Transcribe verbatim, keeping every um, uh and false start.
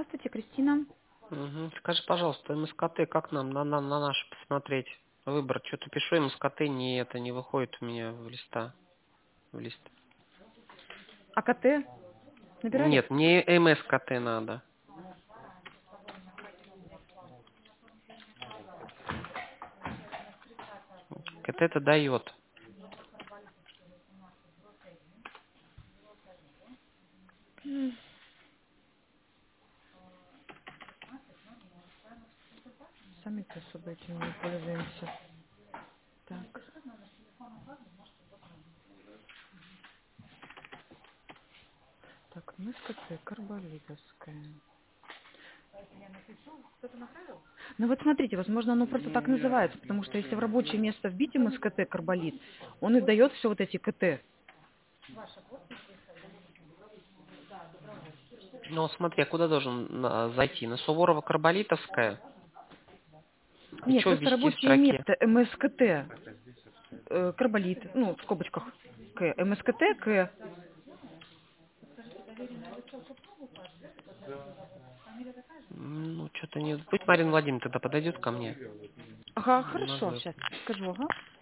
Здравствуйте, Кристина. Мгм. Скажи, пожалуйста, МСКТ, как нам на, на, на наш посмотреть? Выбор. Что-то пишу МСКТ, не это не выходит у меня в листа. В лист. АКТ набирали? Нет, мне МСКТ надо. КТ это дает. Сами-то особо этим не пользуемся. Так, так, МСКТ, карболидовская. Ну вот смотрите, возможно, оно просто так называется, потому что если в рабочее место вбить МСКТ, карболид, он и дает все вот эти КТ. Ну, вот смотри, а куда должен на- зайти? На Суворова-Карболитовская? И Нет, что просто ввести в рабочее строке? место МСКТ, э, карболид, ну, в скобочках, К, МСКТ, К. М, Ну, что-то не... Пусть Марина Владимировна тогда подойдет ко мне. Ага, хорошо, Назовет. сейчас скажу, ага.